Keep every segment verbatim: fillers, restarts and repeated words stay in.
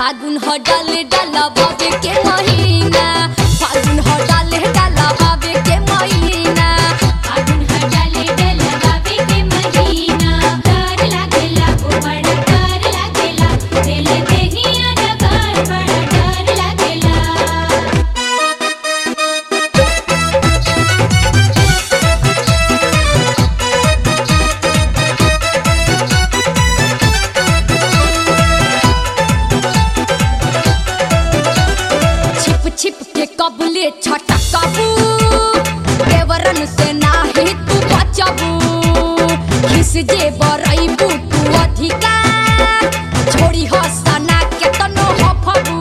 फागुन हो डाले डाला बाबे के महीना, फागुन हो डाले डाला बाबे के महीना, फागुन हो डाले डाला बाबे के महीना। डर लागेला ओ बड़ा डर लागेला, दिल देहिया डगर बड़ा डर लागेला। छिप छिप के कबले छटा काबू, देवरन से नाही तू बचबू, खिस जे बरईबू तू अधिकार, छोड़ी हसना के तनो हफबू।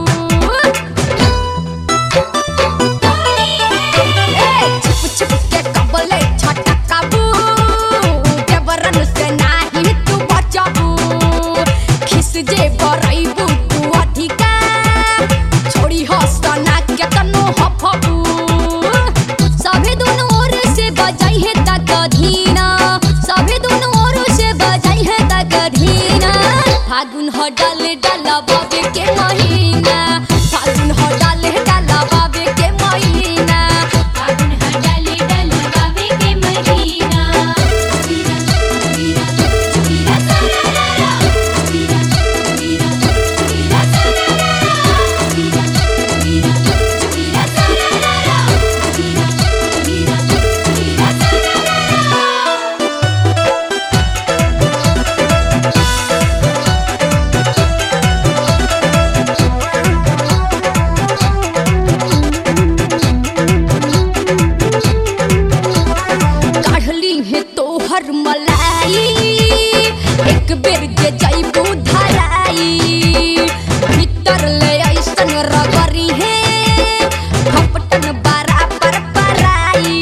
ए छिप छिप के कबले छटा काबू, देवरन से नाही तू बचबू, खिस जे बरईबू तू अधिकार, छोड़ी हसना के तनो हफबू। सभी दोनों ओर से बजाई है तकधीना, सभी दोनों ओर से बजाई है तकधीना। फागुन हो डाले डाला बाबे के महीना, फागुन हो डाले डाला बाबे के महीना, फागुन हो डाले डाला बाबे के महीना। वीरा वीरा वीरा सारा वीरा वीरा वीरा सारा वीरा वीरा वीरा सारा वीरा वीरा वीरा सारा। काढ़ली है तोहर मलाई, एक बेर जे जाइबू धराई, भीतर ले ऐसन रगरी है, खपटन बराबर पराई।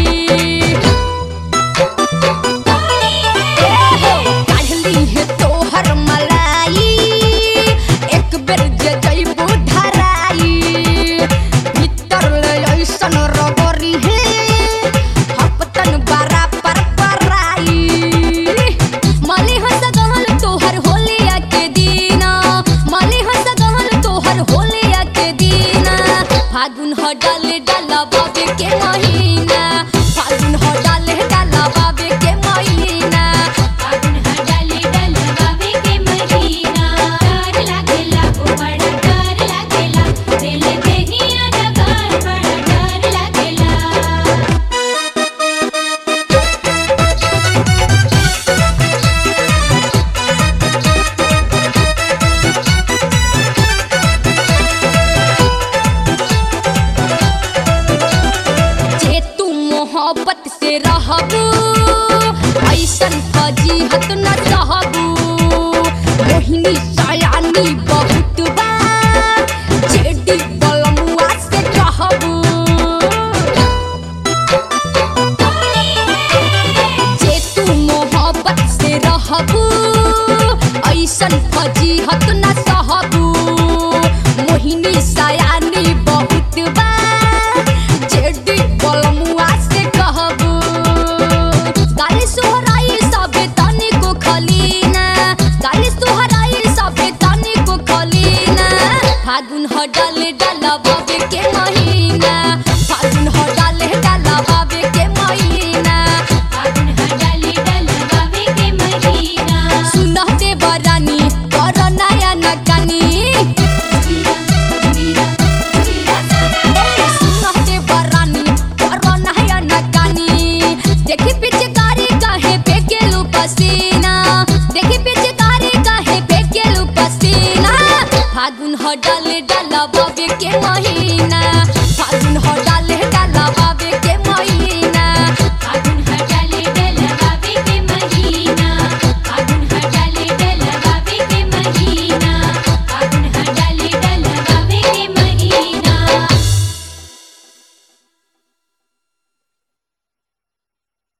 काढ़ली है तोहर मलाई, एक बेर जे जाइबू धराई, भीतर ले ऐसन रगरी है, खपटन बराबर पराई। मले हंस गहल तोहर होलिया के दीना, मले हंस गहल तोहर होलिया के दीना। फागुन हो डाले डाला बाबे के महीना, फागुन हो डाले डाला बाबे के महीना, फागुन हो डाले डाला बाबे के महीना। डर लागेला ओ बड़ा डर लागेला, दिल देहिया डगर बड़ा डर लागेला। जे तू मोहब्बत से रहबू, ऐसन फजीहत न सहबू। मोहिनी सयानी बहुत बा, जेडी बलमुआ से कहबू। जे तू मोहब्बत से रहबू, ऐसन फजीहत न सहबू। मोहिनी सयानी बहुत बा, जेडी बलमुआ से कहबू। गाली सोहराई सबे तनी को खलीना, गाली सोहराई सबे तनी को खलीना। फागुन हो डाले डाला बाबे के महीना, फागुन हो डाले डाला बाबे के महीना, फागुन हो डाले डाला बाबे के महीना। सुनहते बरानी कर नया नकानी। वीरा वीरा वीरा सारा सुनहते बरानी कर नया नकानी। देखी पिचकारी काहे फेकेलू पसीना, देखी पिचकारी काहे फेकेलू पसीना। फागुन हो डाले डाला बाबे के महीना।